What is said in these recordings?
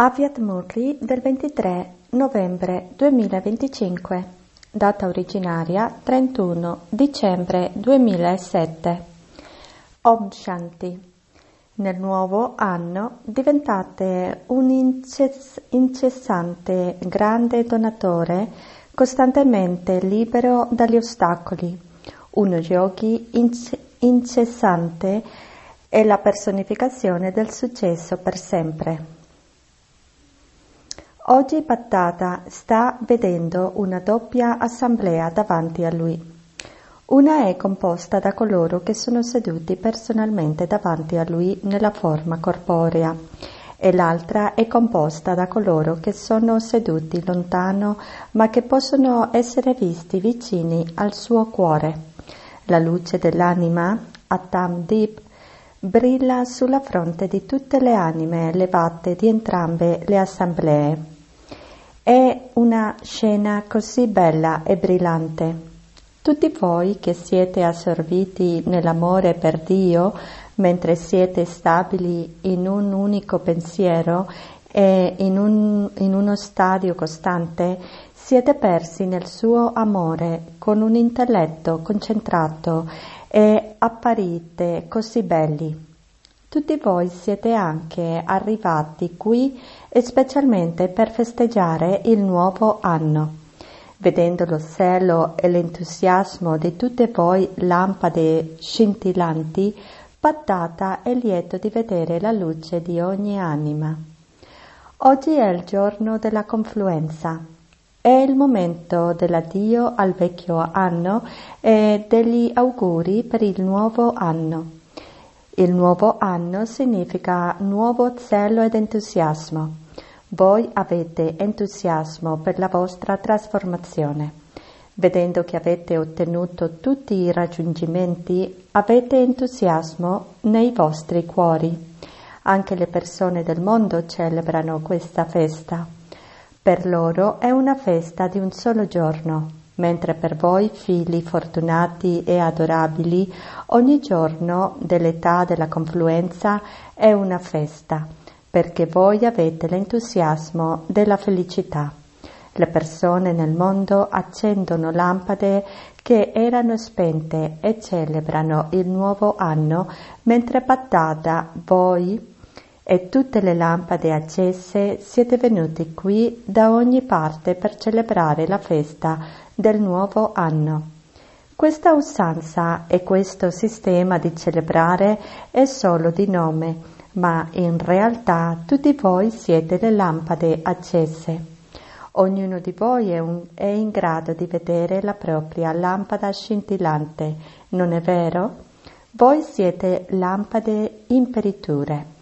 Aviat Murli del 23 novembre 2025, data originaria 31 dicembre 2007. Om Shanti. Nel nuovo anno diventate un incessante grande donatore, costantemente libero dagli ostacoli. Uno yogi incessante è la personificazione del successo per sempre. Oggi Bhattacharya sta vedendo una doppia assemblea davanti a lui. Una è composta da coloro che sono seduti personalmente davanti a lui nella forma corporea e l'altra è composta da coloro che sono seduti lontano ma che possono essere visti vicini al suo cuore. La luce dell'anima, Attam Deep, brilla sulla fronte di tutte le anime elevate di entrambe le assemblee. È una scena così bella e brillante. Tutti voi che siete assorbiti nell'amore per Dio, mentre siete stabili in un unico pensiero e in uno stadio costante, siete persi nel suo amore con un intelletto concentrato e apparite così belli. Tutti voi siete anche arrivati qui specialmente per festeggiare il nuovo anno. Vedendo lo zelo e l'entusiasmo di tutte voi lampade scintillanti, Bhattacharya è lieto di vedere la luce di ogni anima. Oggi è il giorno della confluenza. È il momento dell'addio al vecchio anno e degli auguri per il nuovo anno. Il nuovo anno significa nuovo zelo ed entusiasmo. Voi avete entusiasmo per la vostra trasformazione. Vedendo che avete ottenuto tutti i raggiungimenti, avete entusiasmo nei vostri cuori. Anche le persone del mondo celebrano questa festa. Per loro è una festa di un solo giorno, mentre per voi, figli fortunati e adorabili, ogni giorno dell'età della confluenza è una festa, perché voi avete l'entusiasmo della felicità. Le persone nel mondo accendono lampade che erano spente e celebrano il nuovo anno, mentre Bhattacharya, voi e tutte le lampade accese siete venuti qui da ogni parte per celebrare la festa del nuovo anno. Questa usanza e questo sistema di celebrare è solo di nome, ma in realtà tutti voi siete le lampade accese. Ognuno di voi è in grado di vedere la propria lampada scintillante, non è vero? Voi siete lampade imperiture.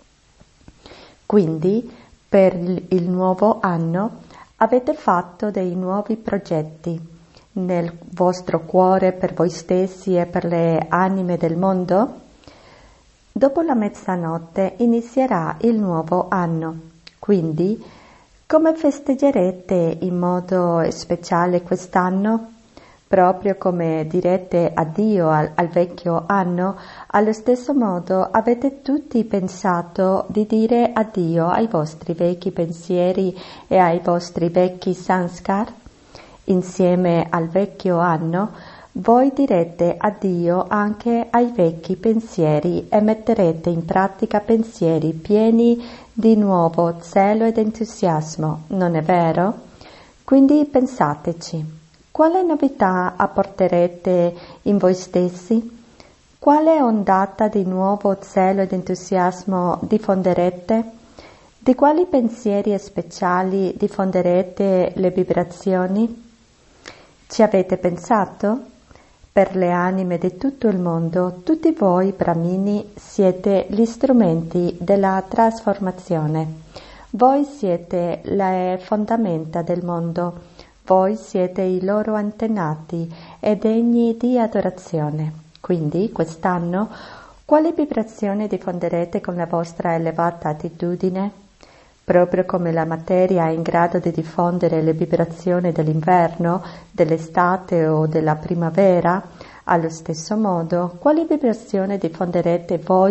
Quindi, per il nuovo anno, avete fatto dei nuovi progetti nel vostro cuore per voi stessi e per le anime del mondo? Dopo la mezzanotte inizierà il nuovo anno, quindi come festeggerete in modo speciale quest'anno? Proprio come direte addio al vecchio anno, allo stesso modo avete tutti pensato di dire addio ai vostri vecchi pensieri e ai vostri vecchi sanskar? Insieme al vecchio anno, voi direte addio anche ai vecchi pensieri e metterete in pratica pensieri pieni di nuovo zelo ed entusiasmo, non è vero? Quindi pensateci. Quale novità apporterete in voi stessi? Quale ondata di nuovo zelo ed entusiasmo diffonderete? Di quali pensieri speciali diffonderete le vibrazioni? Ci avete pensato? Per le anime di tutto il mondo, tutti voi Brahmini siete gli strumenti della trasformazione. Voi siete le fondamenta del mondo. Voi siete i loro antenati e degni di adorazione. Quindi, quest'anno, quale vibrazione diffonderete con la vostra elevata attitudine? Proprio come la materia è in grado di diffondere le vibrazioni dell'inverno, dell'estate o della primavera, allo stesso modo, quale vibrazione diffonderete voi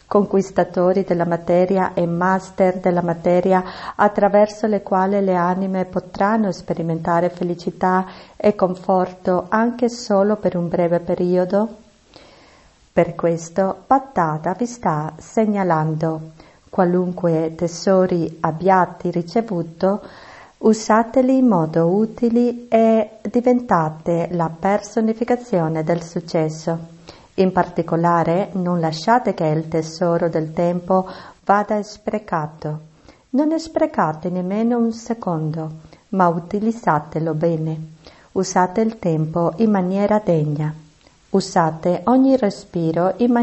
conquistatori della materia e master della materia, attraverso le quali le anime potranno sperimentare felicità e conforto anche solo per un breve periodo? Per questo Bhattacharya vi sta segnalando: qualunque tesori abbiate ricevuto, usateli in modo utile e diventate la personificazione del successo. In particolare, non lasciate che il tesoro del tempo vada sprecato. Non sprecate nemmeno un secondo, ma utilizzatelo bene. Usate il tempo in maniera degna. Usate ogni respiro in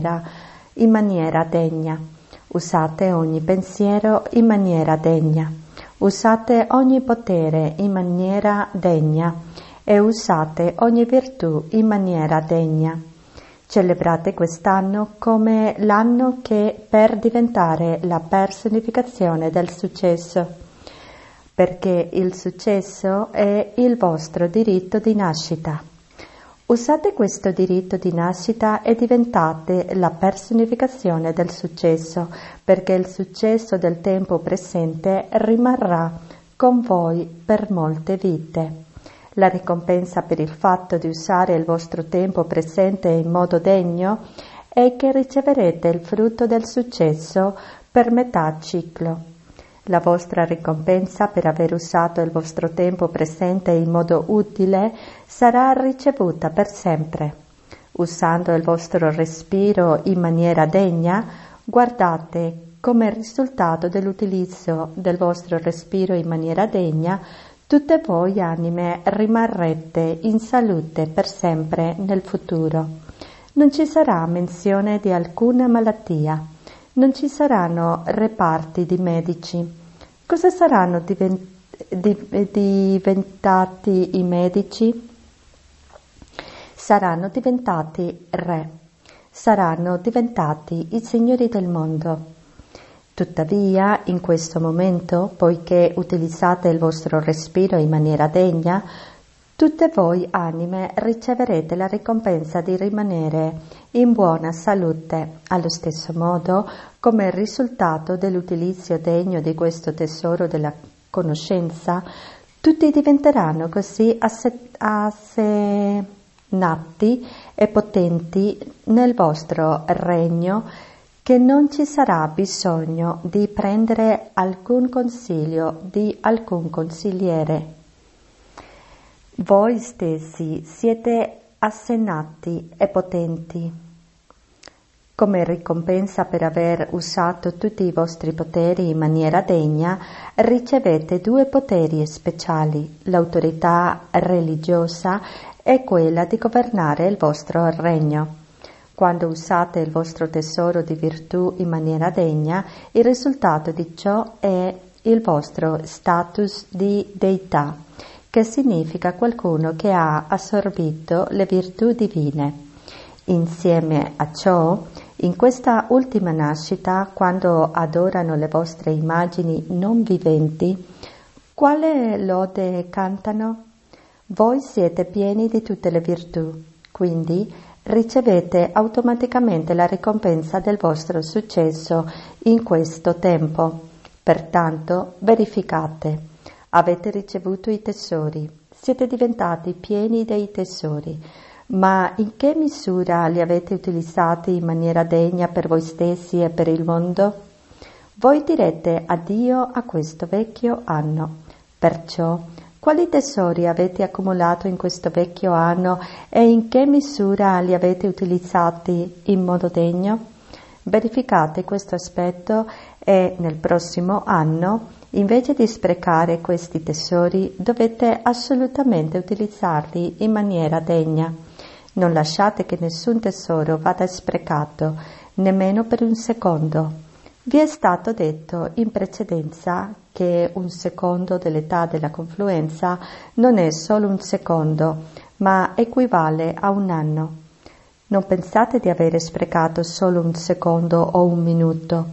maniera degna. Usate ogni pensiero in maniera degna. Usate ogni potere in maniera degna e usate ogni virtù in maniera degna. Celebrate quest'anno come l'anno che per diventare la personificazione del successo, perché il successo è il vostro diritto di nascita. Usate questo diritto di nascita e diventate la personificazione del successo, perché il successo del tempo presente rimarrà con voi per molte vite. La ricompensa per il fatto di usare il vostro tempo presente in modo degno è che riceverete il frutto del successo per metà ciclo. La vostra ricompensa per aver usato il vostro tempo presente in modo utile sarà ricevuta per sempre. Usando il vostro respiro in maniera degna, guardate come risultato dell'utilizzo del vostro respiro in maniera degna, tutte voi anime rimarrete in salute per sempre nel futuro. Non ci sarà menzione di alcuna malattia, non ci saranno reparti di medici. Cosa saranno diventati i medici? Saranno diventati re, saranno diventati i signori del mondo. Tuttavia, in questo momento, poiché utilizzate il vostro respiro in maniera degna, tutte voi anime riceverete la ricompensa di rimanere in buona salute. Allo stesso modo, come risultato dell'utilizzo degno di questo tesoro della conoscenza, tutti diventeranno così assenati e potenti nel vostro regno che non ci sarà bisogno di prendere alcun consiglio di alcun consigliere. Voi stessi siete assenati e potenti. Come ricompensa per aver usato tutti i vostri poteri in maniera degna, ricevete 2 poteri speciali, l'autorità religiosa e quella di governare il vostro regno. Quando usate il vostro tesoro di virtù in maniera degna, il risultato di ciò è il vostro status di deità, che significa qualcuno che ha assorbito le virtù divine. Insieme a ciò, in questa ultima nascita, quando adorano le vostre immagini non viventi, quale lode cantano? Voi siete pieni di tutte le virtù, quindi ricevete automaticamente la ricompensa del vostro successo in questo tempo. Pertanto, verificate. Avete ricevuto i tesori, siete diventati pieni dei tesori, ma in che misura li avete utilizzati in maniera degna per voi stessi e per il mondo? Voi direte addio a questo vecchio anno. Perciò, quali tesori avete accumulato in questo vecchio anno e in che misura li avete utilizzati in modo degno? Verificate questo aspetto e nel prossimo anno, invece di sprecare questi tesori, dovete assolutamente utilizzarli in maniera degna. Non lasciate che nessun tesoro vada sprecato, nemmeno per un secondo. Vi è stato detto in precedenza che un secondo dell'età della confluenza non è solo un secondo, ma equivale a un anno. Non pensate di avere sprecato solo un secondo o un minuto.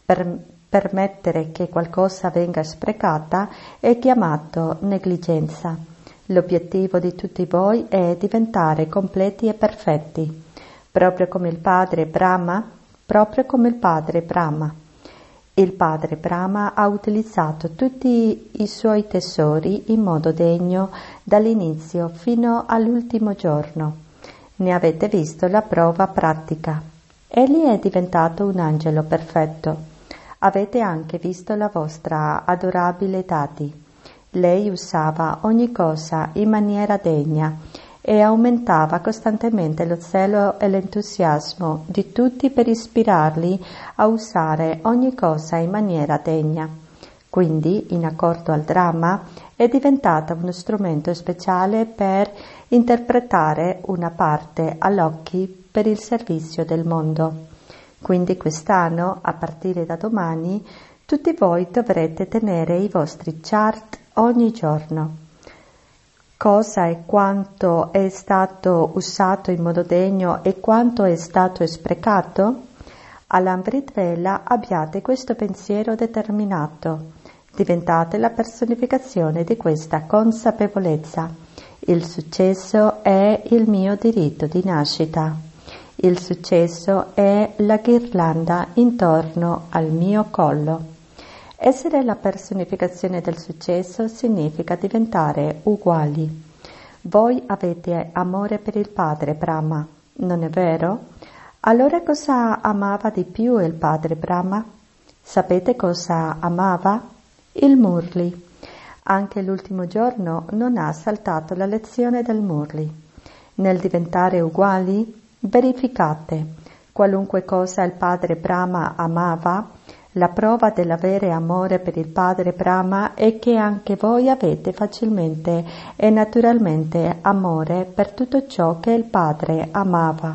Permettere che qualcosa venga sprecata è chiamato negligenza. L'obiettivo di tutti voi è diventare completi e perfetti. Proprio come il padre Brahma, proprio come il padre Brahma. Il padre Brahma ha utilizzato tutti i suoi tesori in modo degno dall'inizio fino all'ultimo giorno. Ne avete visto la prova pratica. Egli è diventato un angelo perfetto. Avete anche visto la vostra adorabile Dati. Lei usava ogni cosa in maniera degna e aumentava costantemente lo zelo e l'entusiasmo di tutti per ispirarli a usare ogni cosa in maniera degna. Quindi, in accordo al dramma, è diventata uno strumento speciale per interpretare una parte all'occhi per il servizio del mondo. Quindi quest'anno, a partire da domani, tutti voi dovrete tenere i vostri chart ogni giorno. Cosa e quanto è stato usato in modo degno e quanto è stato sprecato? All'Amritvela abbiate questo pensiero determinato. Diventate la personificazione di questa consapevolezza. Il successo è il mio diritto di nascita. Il successo è la ghirlanda intorno al mio collo. Essere la personificazione del successo significa diventare uguali. Voi avete amore per il padre Brahma, non è vero? Allora cosa amava di più il padre Brahma? Sapete cosa amava? Il Murli. Anche l'ultimo giorno non ha saltato la lezione del Murli. Nel diventare uguali, verificate qualunque cosa il padre Brahma amava. La prova dell'avere amore per il padre Brahma è che anche voi avete facilmente e naturalmente amore per tutto ciò che il padre amava.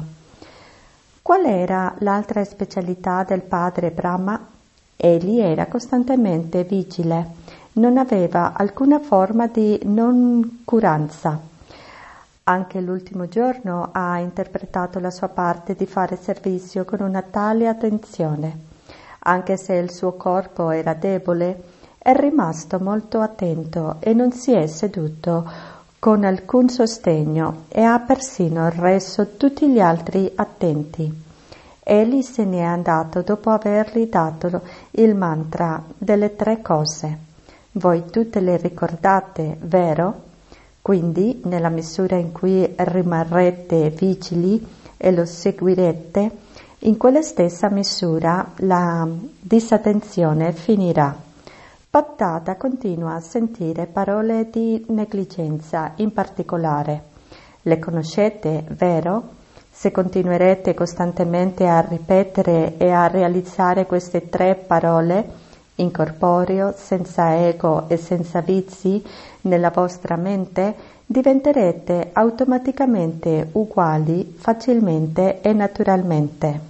Qual era l'altra specialità del padre Brahma? Egli era costantemente vigile, non aveva alcuna forma di noncuranza. Anche l'ultimo giorno ha interpretato la sua parte di fare servizio con una tale attenzione. Anche se il suo corpo era debole, è rimasto molto attento e non si è seduto con alcun sostegno e ha persino reso tutti gli altri attenti. Egli se n'è andato dopo avergli dato il mantra delle 3 cose. Voi tutte le ricordate, vero? Quindi, nella misura in cui rimarrete vigili e lo seguirete, in quella stessa misura la disattenzione finirà. Pattata continua a sentire parole di negligenza in particolare. Le conoscete, vero? Se continuerete costantemente a ripetere e a realizzare queste 3 parole, incorporeo, senza ego e senza vizi, nella vostra mente, diventerete automaticamente uguali facilmente e naturalmente.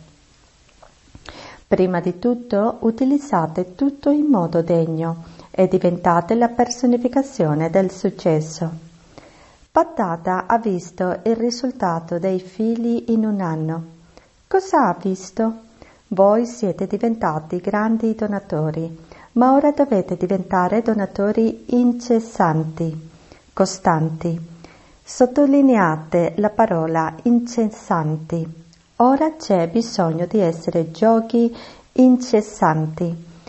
Prima di tutto, utilizzate tutto in modo degno e diventate la personificazione del successo. Pattata ha visto il risultato dei figli in un anno. Cosa ha visto? Voi siete diventati grandi donatori, ma ora dovete diventare donatori incessanti, costanti. Sottolineate la parola incessanti. Ora c'è bisogno di essere giochi incessanti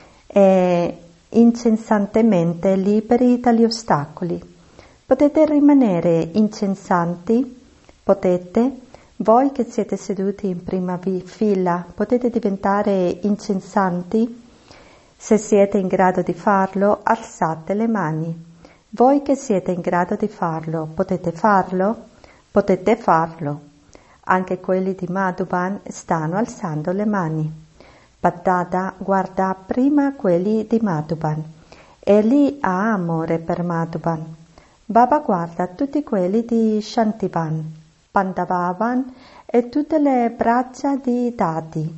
e incessantemente liberi dagli ostacoli. Potete rimanere incessanti? Potete? Voi che siete seduti in prima fila, potete diventare incessanti? Se siete in grado di farlo, alzate le mani. Voi che siete in grado di farlo, potete farlo? Potete farlo. Anche quelli di Madhuban stanno alzando le mani. Pattata guarda prima quelli di Madhuban. Egli ha amore per Madhuban. Baba guarda tutti quelli di Shantivan, Pandavavan e tutte le braccia di Dati.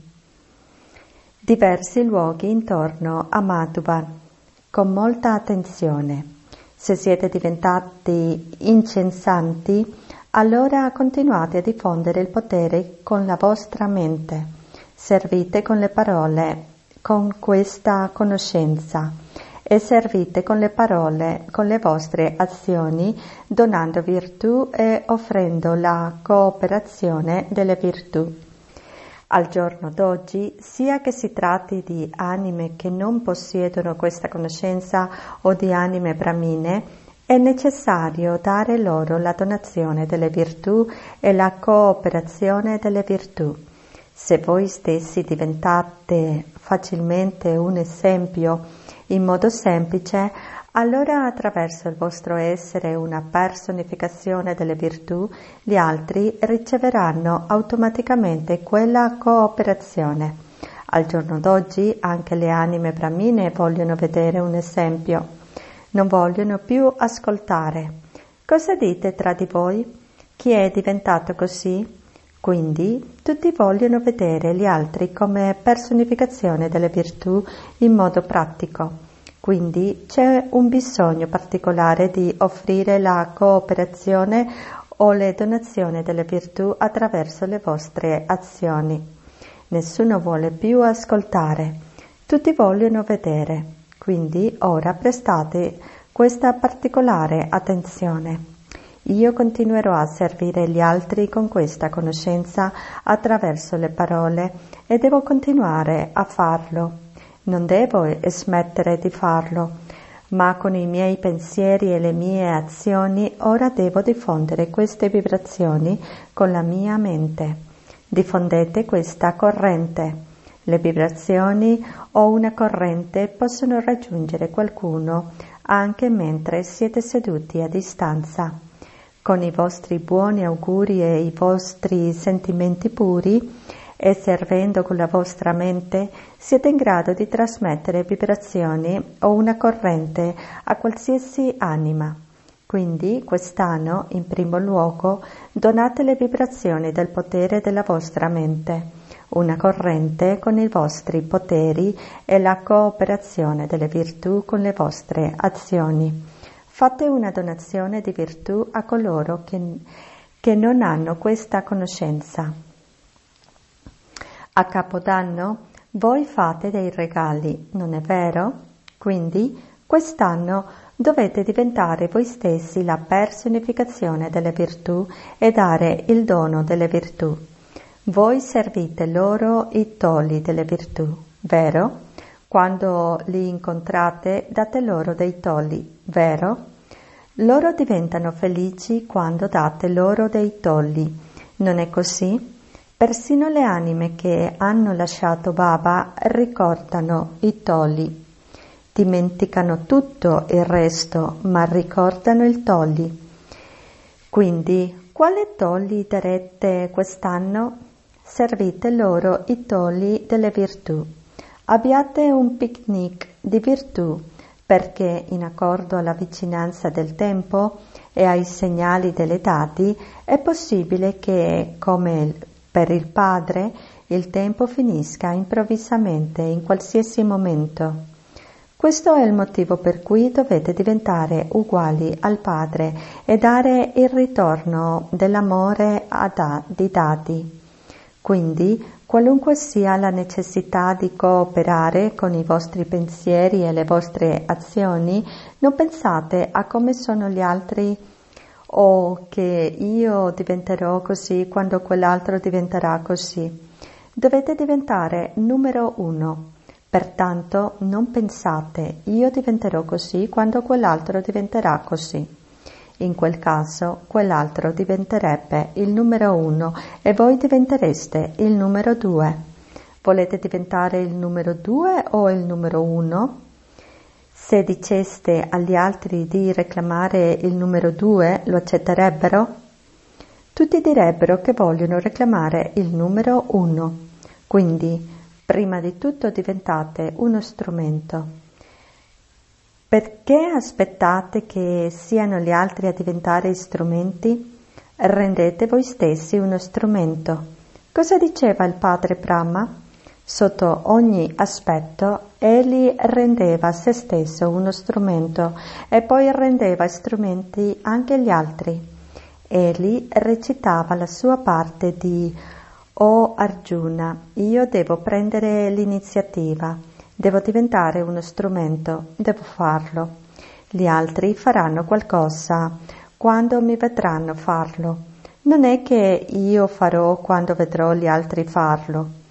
Diversi luoghi intorno a Madhuban, con molta attenzione. Se siete diventati incensanti, allora continuate a diffondere il potere con la vostra mente. Servite con le parole, con questa conoscenza, e servite con le parole, con le vostre azioni, donando virtù e offrendo la cooperazione delle virtù. Al giorno d'oggi, sia che si tratti di anime che non possiedono questa conoscenza o di anime brahmine, è necessario dare loro la donazione delle virtù e la cooperazione delle virtù. Se voi stessi diventate facilmente un esempio in modo semplice, allora attraverso il vostro essere una personificazione delle virtù, gli altri riceveranno automaticamente quella cooperazione. Al giorno d'oggi anche le anime brahmine vogliono vedere un esempio, non vogliono più ascoltare. Cosa dite tra di voi? Chi è diventato così? Quindi tutti vogliono vedere gli altri come personificazione delle virtù in modo pratico. Quindi c'è un bisogno particolare di offrire la cooperazione o le donazioni delle virtù attraverso le vostre azioni. Nessuno vuole più ascoltare, tutti vogliono vedere. Quindi ora prestate questa particolare attenzione. Io continuerò a servire gli altri con questa conoscenza attraverso le parole e devo continuare a farlo. Non devo smettere di farlo, ma con i miei pensieri e le mie azioni ora devo diffondere queste vibrazioni con la mia mente. Diffondete questa corrente. Le vibrazioni o una corrente possono raggiungere qualcuno anche mentre siete seduti a distanza. Con i vostri buoni auguri e i vostri sentimenti puri e servendo con la vostra mente siete in grado di trasmettere vibrazioni o una corrente a qualsiasi anima. Quindi quest'anno, in primo luogo, donate le vibrazioni del potere della vostra mente, una corrente con i vostri poteri e la cooperazione delle virtù con le vostre azioni. Fate una donazione di virtù a coloro che non hanno questa conoscenza. A Capodanno voi fate dei regali, non è vero? Quindi quest'anno dovete diventare voi stessi la personificazione delle virtù e dare il dono delle virtù. Voi servite loro i toli delle virtù, vero? Quando li incontrate date loro dei tolli, vero? Loro diventano felici quando date loro dei tolli, non è così? Persino le anime che hanno lasciato Baba ricordano i tolli. Dimenticano tutto il resto, ma ricordano il tolli. Quindi, quale tolli darete quest'anno? Servite loro i tolli delle virtù. Abbiate un picnic di virtù, perché in accordo alla vicinanza del tempo e ai segnali delle dati è possibile che, come per il Padre, il tempo finisca improvvisamente in qualsiasi momento. Questo è il motivo per cui dovete diventare uguali al Padre e dare il ritorno dell'amore di dati. Quindi, qualunque sia la necessità di cooperare con i vostri pensieri e le vostre azioni, non pensate a come sono gli altri o che io diventerò così quando quell'altro diventerà così. Dovete diventare numero 1. Pertanto non pensate io diventerò così quando quell'altro diventerà così. In quel caso quell'altro diventerebbe il numero 1 e voi diventereste il numero 2. Volete diventare il numero 2 o il numero 1? Se diceste agli altri di reclamare il numero 2, lo accetterebbero? Tutti direbbero che vogliono reclamare il numero 1. Quindi, prima di tutto diventate uno strumento. Perché aspettate che siano gli altri a diventare strumenti? Rendete voi stessi uno strumento. Cosa diceva il padre Brahma? Sotto ogni aspetto, egli rendeva se stesso uno strumento e poi rendeva strumenti anche gli altri. Egli recitava la sua parte di «O Arjuna, io devo prendere l'iniziativa». Devo diventare uno strumento, devo farlo. Gli altri faranno qualcosa quando mi vedranno farlo. Non è che io farò quando vedrò gli altri farlo.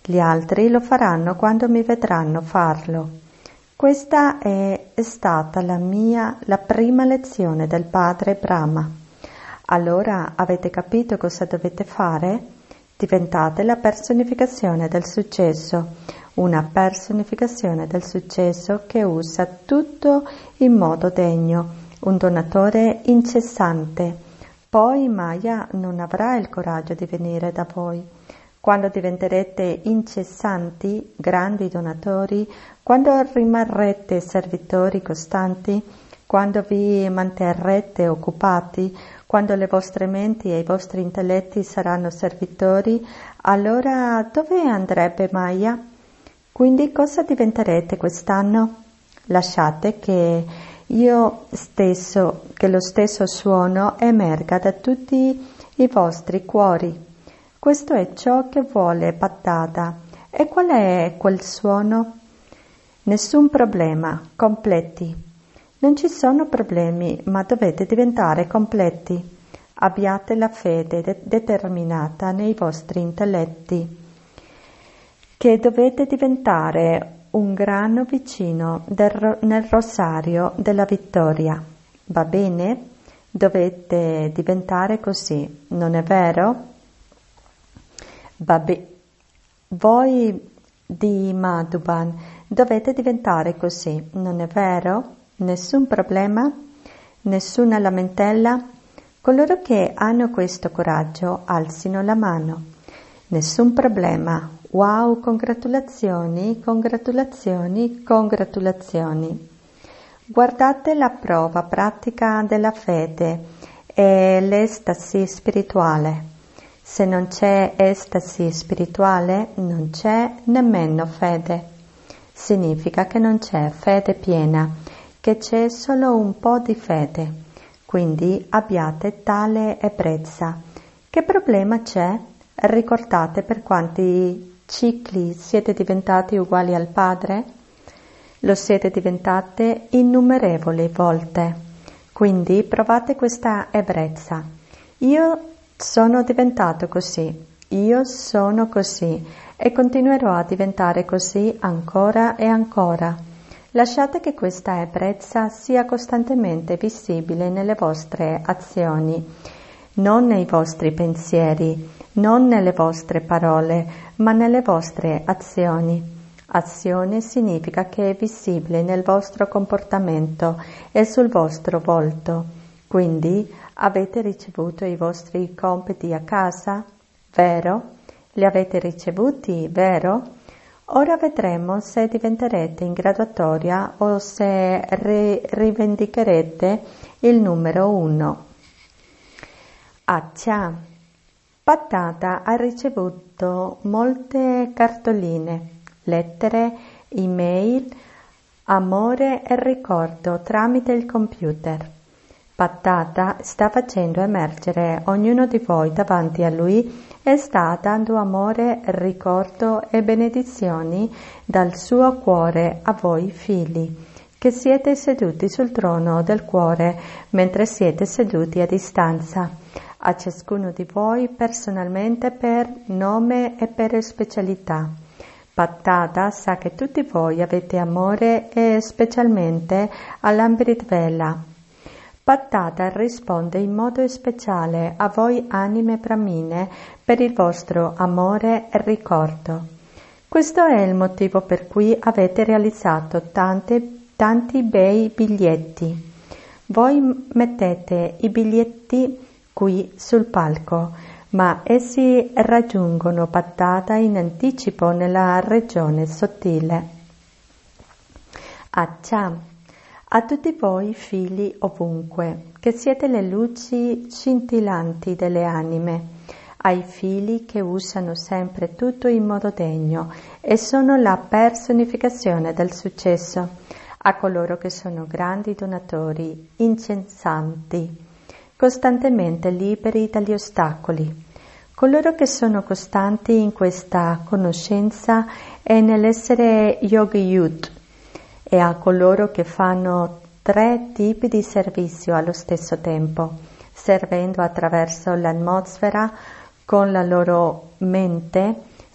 Gli altri lo faranno quando mi vedranno farlo. Questa è stata la prima lezione del padre Brahma. Allora avete capito cosa dovete fare? Diventate la personificazione del successo, una personificazione del successo che usa tutto in modo degno, un donatore incessante. Poi Maya non avrà il coraggio di venire da voi. Quando diventerete incessanti, grandi donatori, quando rimarrete servitori costanti, quando vi manterrete occupati, quando le vostre menti e i vostri intelletti saranno servitori, allora dove andrebbe Maya? Quindi cosa diventerete quest'anno? Lasciate che lo stesso suono emerga da tutti i vostri cuori. Questo è ciò che vuole Pattata. E qual è quel suono? Nessun problema, completi. Non ci sono problemi, ma dovete diventare completi. Abbiate la fede determinata nei vostri intelletti, che dovete diventare un grano vicino nel rosario della vittoria. Va bene? Dovete diventare così, non è vero? Voi di Madhuban dovete diventare così, non è vero? Nessun problema? Nessuna lamentela? Coloro che hanno questo coraggio alzino la mano. Nessun problema. Wow, congratulazioni, congratulazioni, congratulazioni. Guardate la prova pratica della fede e l'estasi spirituale. Se non c'è estasi spirituale, non c'è nemmeno fede. Significa che non c'è fede piena, che c'è solo un po' di fede. Quindi abbiate tale ebbrezza. Che problema c'è? Ricordate per quanti cicli siete diventati uguali al Padre? Lo siete diventate innumerevoli volte. Quindi provate questa ebbrezza. Io sono diventato così, io sono così e continuerò a diventare così ancora e ancora. Lasciate che questa ebbrezza sia costantemente visibile nelle vostre azioni, non nei vostri pensieri, non nelle vostre parole, ma nelle vostre azioni. Azione significa che è visibile nel vostro comportamento e sul vostro volto. Quindi avete ricevuto i vostri compiti a casa, vero? Li avete ricevuti, vero? Ora vedremo se diventerete in graduatoria o se rivendicherete il numero 1. Accia, Pattata ha ricevuto molte cartoline, lettere, email, amore e ricordo tramite il computer. Pattata sta facendo emergere ognuno di voi davanti a lui e sta dando amore, ricordo e benedizioni dal suo cuore a voi figli, che siete seduti sul trono del cuore mentre siete seduti a distanza, a ciascuno di voi personalmente per nome e per specialità. Pattata sa che tutti voi avete amore e specialmente all'Amrit Vela. Pattata risponde in modo speciale a voi anime brahmine per il vostro amore e ricordo. Questo è il motivo per cui avete realizzato tanti bei biglietti. Voi mettete i biglietti qui sul palco, ma essi raggiungono Pattata in anticipo nella regione sottile. Accia. A tutti voi figli ovunque, che siete le luci scintillanti delle anime, ai figli che usano sempre tutto in modo degno e sono la personificazione del successo, a coloro che sono grandi donatori, incessanti, costantemente liberi dagli ostacoli, coloro che sono costanti in questa conoscenza e nell'essere yogi-yut, e a coloro che fanno 3 tipi di servizio allo stesso tempo, servendo attraverso l'atmosfera con la loro mente,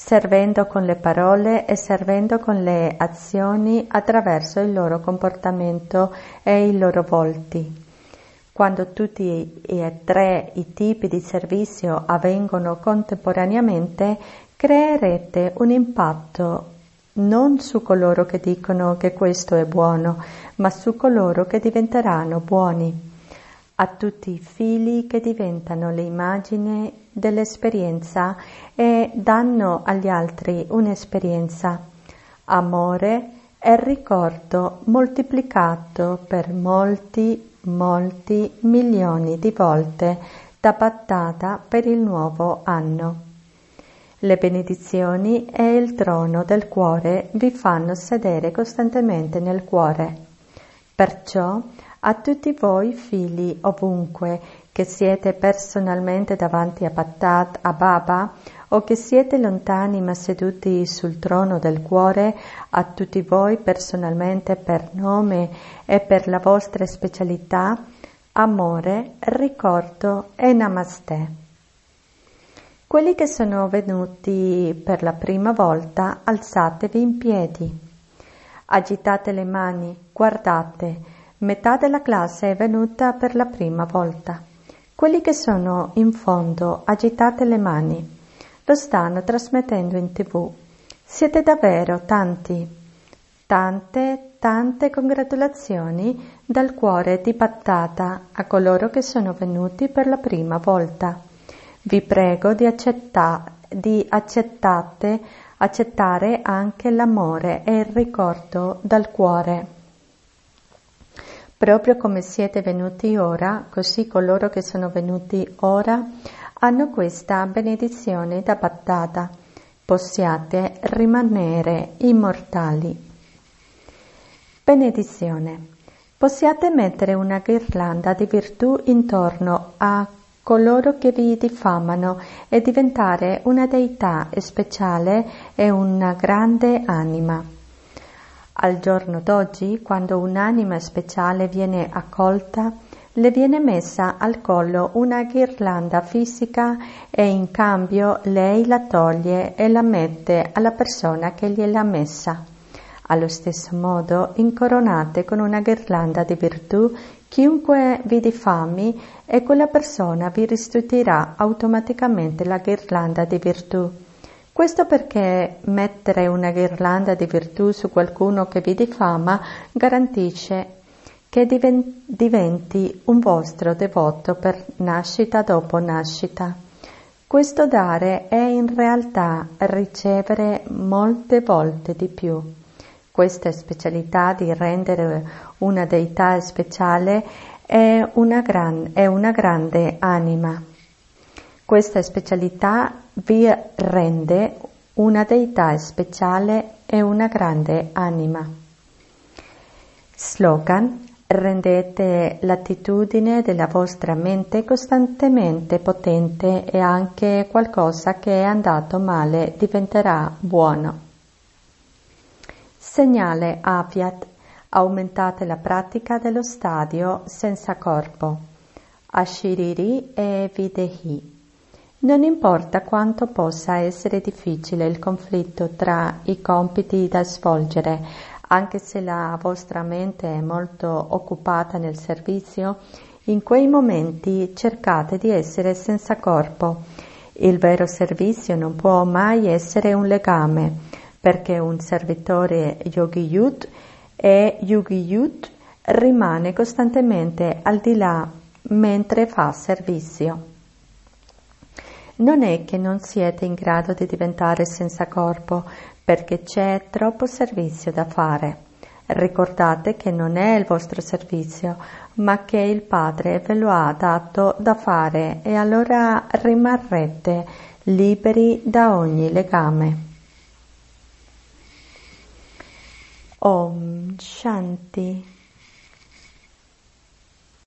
servendo con le parole e servendo con le azioni attraverso il loro comportamento e i loro volti. Quando tutti e tre i tipi di servizio avvengono contemporaneamente, creerete un impatto non su coloro che dicono che questo è buono, ma su coloro che diventeranno buoni. A tutti i figli che diventano l'immagine dell'esperienza e danno agli altri un'esperienza. Amore e ricordo moltiplicato per molti milioni di volte da Baghdad per il nuovo anno. Le benedizioni e il trono del cuore vi fanno sedere costantemente nel cuore. Perciò a tutti voi figli ovunque, che siete personalmente davanti a Baghdad, a Baba, o che siete lontani ma seduti sul trono del cuore, a tutti voi personalmente per nome e per la vostra specialità, amore, ricordo e namaste. Quelli che sono venuti per la prima volta, alzatevi in piedi, agitate le mani, guardate. Metà della classe è venuta per la prima volta. Quelli che sono in fondo, agitate le mani. Lo stanno trasmettendo in TV. Siete davvero tanti. Tante congratulazioni dal cuore di Baghdad a coloro che sono venuti per la prima volta. Vi prego di accettare anche l'amore e il ricordo dal cuore. Proprio come siete venuti ora, così coloro che sono venuti ora hanno questa benedizione da Baghdad. Possiate rimanere immortali. Benedizione. Possiate mettere una ghirlanda di virtù intorno a coloro che vi diffamano e diventare una deità speciale e una grande anima. Al giorno d'oggi, quando un'anima speciale viene accolta, le viene messa al collo una ghirlanda fisica e in cambio lei la toglie e la mette alla persona che gliel'ha messa. Allo stesso modo, incoronate con una ghirlanda di virtù chiunque vi diffami e quella persona vi restituirà automaticamente la ghirlanda di virtù. Questo perché mettere una ghirlanda di virtù su qualcuno che vi diffama garantisce che diventi un vostro devoto per nascita dopo nascita. Questo dare è in realtà ricevere molte volte di più. Questa specialità di rendere una deità speciale è una grande anima. Questa specialità vi rende una deità speciale e una grande anima. Slogan: rendete l'attitudine della vostra mente costantemente potente e anche qualcosa che è andato male diventerà buono. Segnale Avyat: aumentate la pratica dello stadio senza corpo. Ashiriri e Videhi. Non importa quanto possa essere difficile il conflitto tra i compiti da svolgere, anche se la vostra mente è molto occupata nel servizio, in quei momenti cercate di essere senza corpo. Il vero servizio non può mai essere un legame, perché un servitore Yogi-Yut e Yogi-Yut rimane costantemente al di là mentre fa servizio. Non è che non siete in grado di diventare senza corpo, perché c'è troppo servizio da fare. Ricordate che non è il vostro servizio, ma che il Padre ve lo ha dato da fare e allora rimarrete liberi da ogni legame. Om Shanti.